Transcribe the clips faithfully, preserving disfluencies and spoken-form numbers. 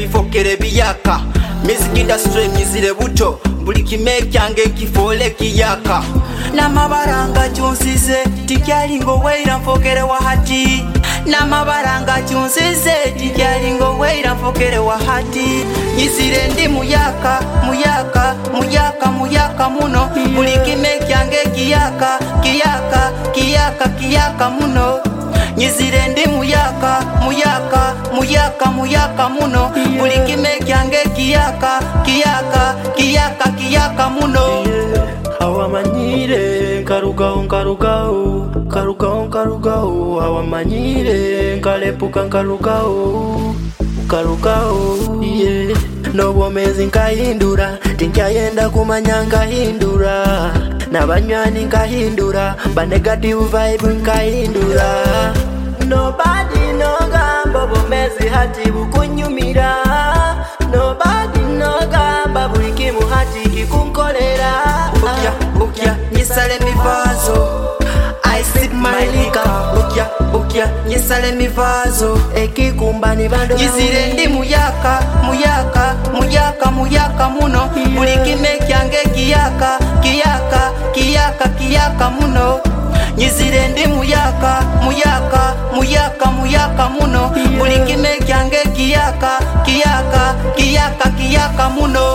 bifokere biyaka music industry mizire buto buli kime kyange kifole kiyaka namabaranga cyunsize tikyali ngo weira mfokere wa hati namabaranga cyunsize tikyali ngo weira mfokere wa hati nyizire ndi muyaka muyaka muyaka muyaka muno buli kime kyange kiyaka kiyaka kiyaka kiyaka muno nyizire ndi muyaka muyaka muyaka muyaka muno buli kime kyange kiyaka kiyaka kiyaka kiyaka muno awamanyire nkarugao nkarugao nkarugao nkarugao awamanyire nkalepuka nkarugao nkarugao yeah. Nobwomezi nkahindura tinkayenda kumanya nkahindura nabanywani nkahindura ba negative vibe nkahindura nobody no gamba bomezi hati bukunyumira nobody no gamba buli kimu hati kikunkolera bukya bukya nyisale mivazo I sip my liquor bukya bukya nyisale mivazo ekikumbani bando nyizire ndi muyaka muyaka muyaka muyaka muno buli kime kyange kiyaka kiyaka kiyaka kiyaka muno nyizire ndi muyaka muyaka muyaka muyaka muno buli kime kyange kiyaka kiyaka kiyaka kiyaka muno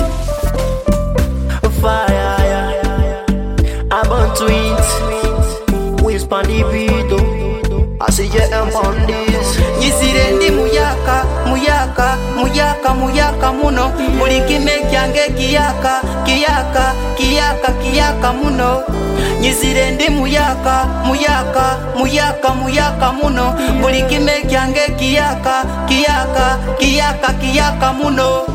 fire I'm on tweet whisper the video I see you on this nyizire ndi muyaka muyaka muyaka muyaka muno buli kime kyange kiyaka kiyaka kiyaka kiyaka muno nyizire ndi muyaka muyaka muyaka muyaka muno buli kime kyange kiyaka kiyaka kiyaka kiyaka muno